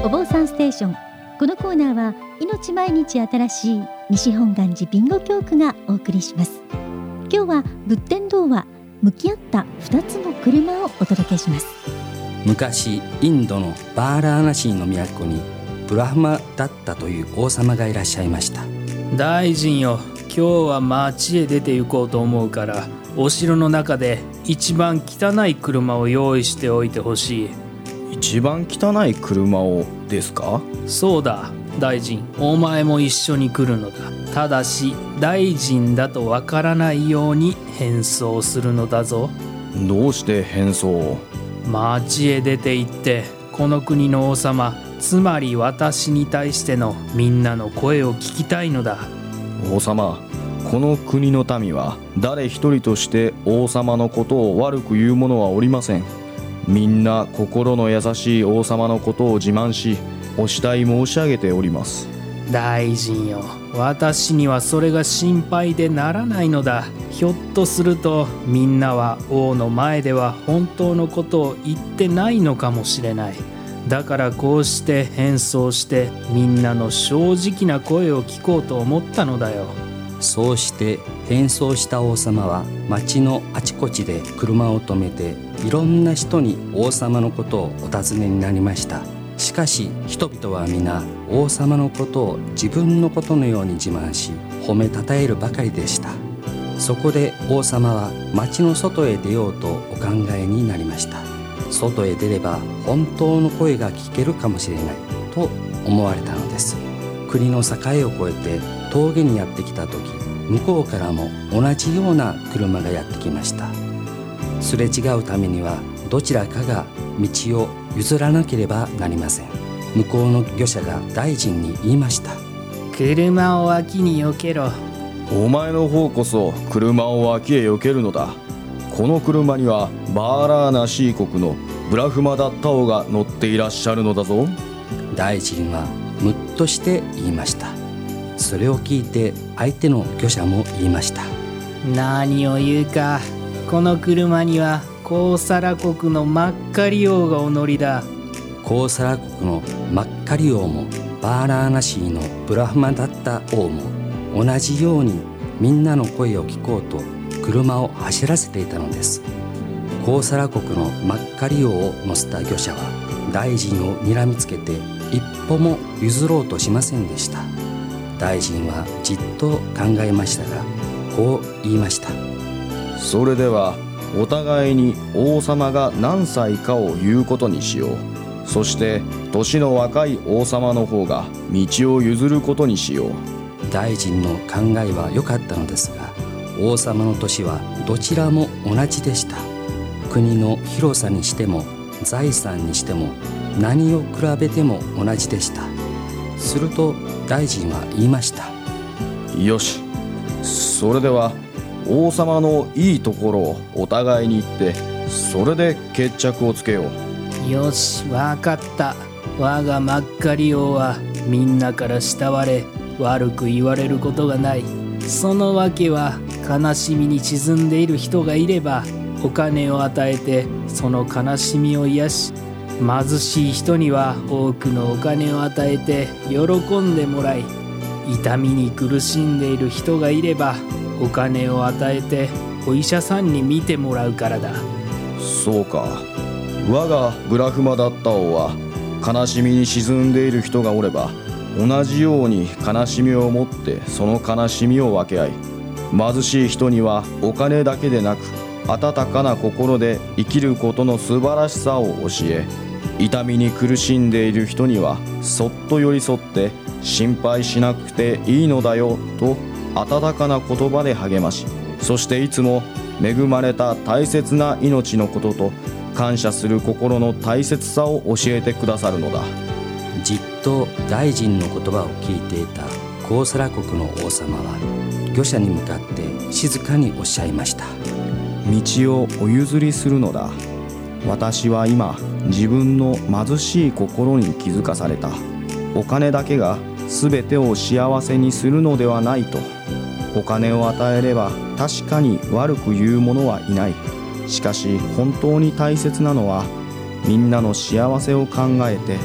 お坊さんステーション。このコーナーは命毎日新しい西本願寺備後教区がお送りします。今日は仏典童話向き合った2つの車をお届けします。 昔インドのバーラーナシーの都にブラフマだったという王様がいらっしゃいました。 大臣よ、今日は町へ出て行こうと思うからお城の中で一番汚い車を用意しておいてほしい。 一番汚い車をですか？ そうだ大臣、お前も一緒に来るのだ。ただし大臣だとわからないように変装するのだぞ。 どうして変装を？ 町へ出て行ってこの国の王様、つまり私に対してのみんなの声を聞きたいのだ。 王様、この国の民は誰一人として王様のことを悪く言う者はおりません。みんな心の優しい王様のことを自慢し、お慕い申し上げております。 大臣よ、私にはそれが心配でならないのだ。ひょっとするとみんなは王の前では本当のことを言ってないのかもしれない。だからこうして変装してみんなの正直な声を聞こうと思ったのだよ。 そうして変装した王様は町のあちこちで車を止めていろんな人に王様のことをお尋ねになりました。しかし人々は皆王様のことを自分のことのように自慢し褒めたたえるばかりでした。そこで王様は町の外へ出ようとお考えになりました。外へ出れば本当の声が聞けるかもしれないと思われたのです。国の境を越えて峠にやってきた時、向こうからも同じような車がやってきました。すれ違うためにはどちらかが道を譲らなければなりません。向こうの御者が大臣に言いました。 車を脇に避けろ。 お前の方こそ車を脇へ避けるのだ。この車にはバーラーナシー国のブラフマダッタ王が乗っていらっしゃるのだぞ。 大臣はムッとして言いました。それを聞いて相手の御者も言いました。 何を言うか、この車にはコウサラ国のマッカリ王がお乗りだ。 コウサラ国のマッカリ王もバーラーナシーのブラフマダッタ王も同じようにみんなの声を聞こうと車を走らせていたのです。コウサラ国のマッカリ王を乗せた御者は大臣を睨みつけて一歩も譲ろうとしませんでした。大臣はじっと考えましたが、こう言いました。 それではお互いに王様が何歳かを言うことにしよう。そして年の若い王様の方が道を譲ることにしよう。 大臣の考えは良かったのですが、王様の年はどちらも同じでした。国の広さにしても財産にしても何を比べても同じでした。すると大臣は言いました。 よし、それでは王様のいいところをお互いに言って、それで決着をつけよう。よし、わかった。我がマッカリ王はみんなから慕われ悪く言われることがない。そのわけは悲しみに沈んでいる人がいればお金を与えてその悲しみを癒し、貧しい人には多くのお金を与えて喜んでもらい、痛みに苦しんでいる人がいればお金を与えてお医者さんに診てもらうからだ。 そうか。我がブラフマダッタ王は悲しみに沈んでいる人がおれば同じように悲しみを持ってその悲しみを分け合い、貧しい人にはお金だけでなく温かな心で生きることの素晴らしさを教え、痛みに苦しんでいる人にはそっと寄り添って心配しなくていいのだよと温かな言葉で励まし、そしていつも恵まれた大切な命のことと感謝する心の大切さを教えてくださるのだ。 じっと大臣の言葉を聞いていたコウサラ国の王様は御者に向かって静かにおっしゃいました。 道をお譲りするのだ。私は今自分の貧しい心に気づかされた。お金だけが全てを幸せにするのではないと。お金を与えれば確かに悪く言う者はいない。しかし本当に大切なのはみんなの幸せを考えて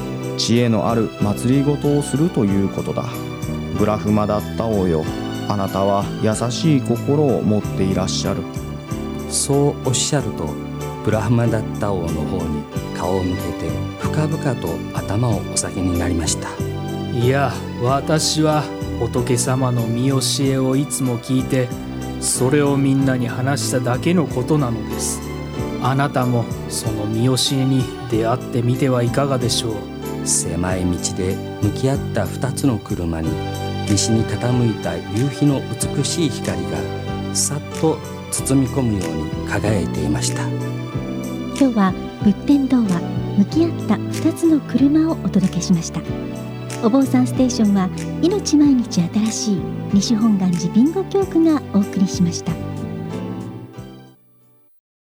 知恵のある祭りごとをするということだ。ブラフマダッタ王よ、あなたは優しい心を持っていらっしゃる。 そうおっしゃると、ブラフマダッタ王の方に顔を向けて深々と頭をお下げになりました。 いや、私は仏様の見教えをいつも聞いて、それをみんなに話しただけのことなのです。あなたもその見教えに出会ってみてはいかがでしょう。 狭い道で向き合った2つの車に、西に傾いた夕日の美しい光がさっと包み込むように輝いていました。 今日は仏典童話向き合った2つの車をお届けしました。お坊さんステーションは命毎日新しい西本願寺備後教区がお送りしました。